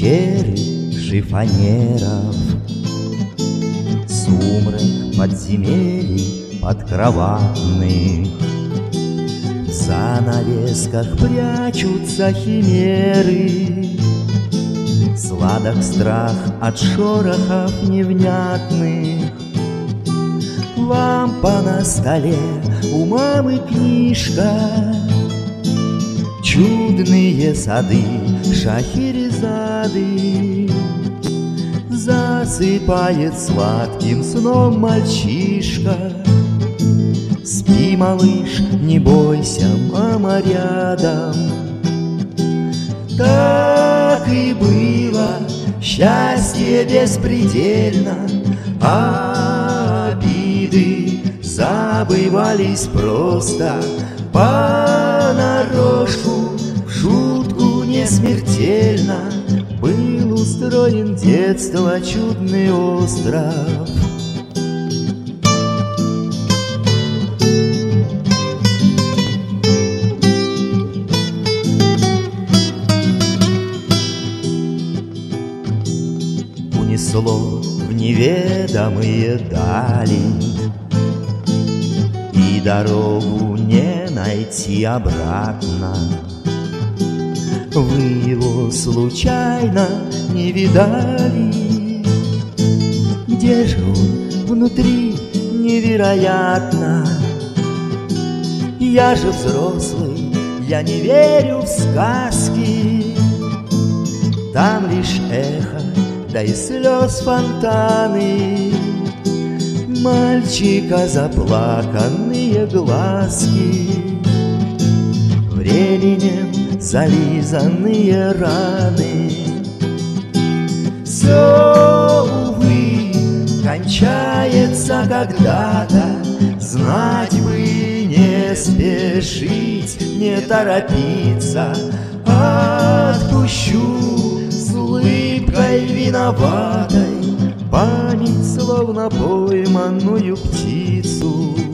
пещеры шифонеров, сумрак подземелий подкроватных. В занавесках прячутся химеры, сладок страх от шорохов невнятных. Лампа на столе, у мамы книжка, чудные сады Шахерезады. Засыпает сладким сном мальчишка. Спи, малыш, не бойся, мама рядом. Так и было, счастье беспредельно, а обиды забывались просто. Понарошку, в шутку не смертельно был устроен детство чудный остров. Унесло в неведомые дали, и дорогу не найти обратно. Вы его случайно не видали? Где же он внутри, невероятно? Я же взрослый, я не верю в сказки. Там лишь эхо, да и слез фонтаны, мальчика заплаканные глазки, временем зализанные раны. Все, увы, кончается когда-то, знать бы не спешить, не торопиться. Отпущу с улыбкой виноватой память, словно пойманную птицу.